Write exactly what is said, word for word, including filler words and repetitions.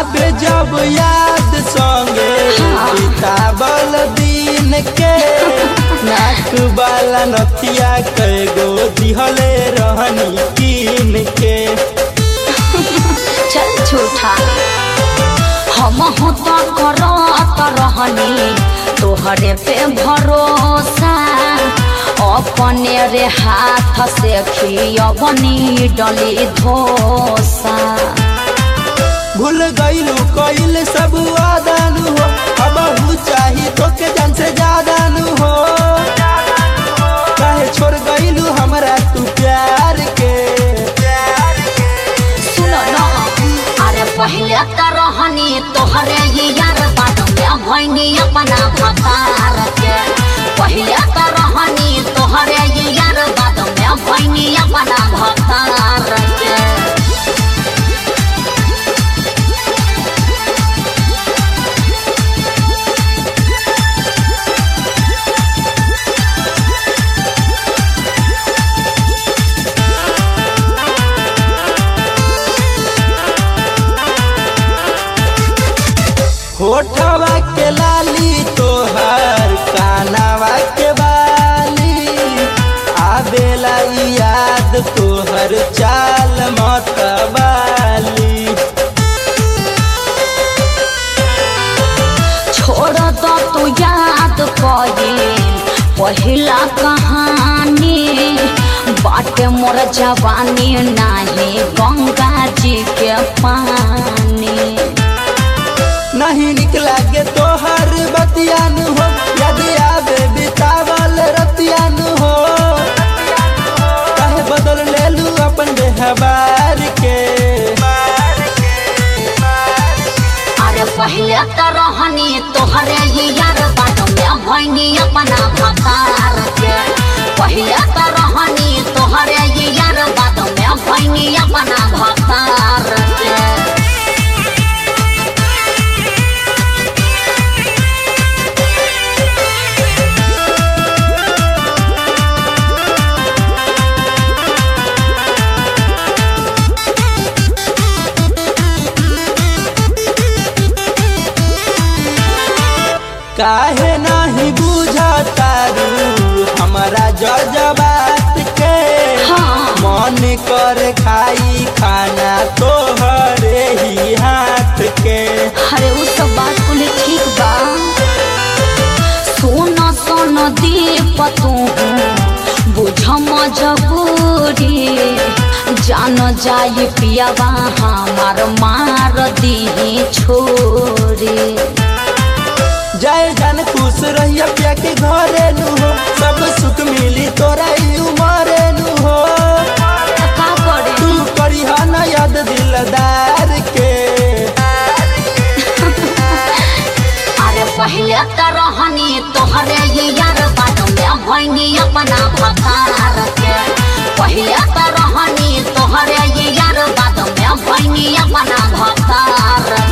आबे जब याद संगे बितावल दिन के नाक वाला नथिया कएगो दिहले रहनी कीन के। चल झूठा हम हो तो करत रहनी तोहरे पे भरोसा अपने रे हाथ से खियवनी डली धोसा। भूल गईलू कइल सब वादानु हो अब हु चाही तो के जान से ज्यादा नु हो। काहे छोड़ गईलू हमरा तू प्यार के। सुनो ना अरे पहले तो रहनी तोहरे ही यार बाद में भइनी अपना भतार के। पहले तो रहनी तोहरे ही यार बाद में भइनी अपना भतार के। होठवा के लाली तोहर कानवा के बाली आवेला याद तोहर चाल मतवाली। छोड़ दो तू याद कइल पहिला कहानी बाटे मोर जवानी नाही गंगा जी के पानी। नहीं निकला के तोहर बतियान हो याद आवे बितावल रतियान हो। काहे बदल लेलू अपन बेहबार के। अरे पहले तो रहनी तोहरे ही यार बाद में भइनी अपना भतार के। पहले तो रहनी तोहरे ही यार बाद में भइनी अपना भतार के। काहे नहीं बुझतारू हमारा जज्बात के। हाँ। मन कर खाई खाना तोहरे ही हाथ के। अरे वो सब बात कुल ठीक बा। सोना सोना दीप तू बुझ मजबूरी जान जाई पियावा हमार मार दी छोरी। जय जन खुश रहिया पिया के घरे नु हो सब सुख मिली तोरा ई उमरे नु हो। का करे तू करी ना याद दिलदार के। अरे पहले तो रहनी तोहरे ही यार बाद में भइनी अपना भतार के। पहले तो रहनी तोहरे ही यार बाद में भइनी अपना भतार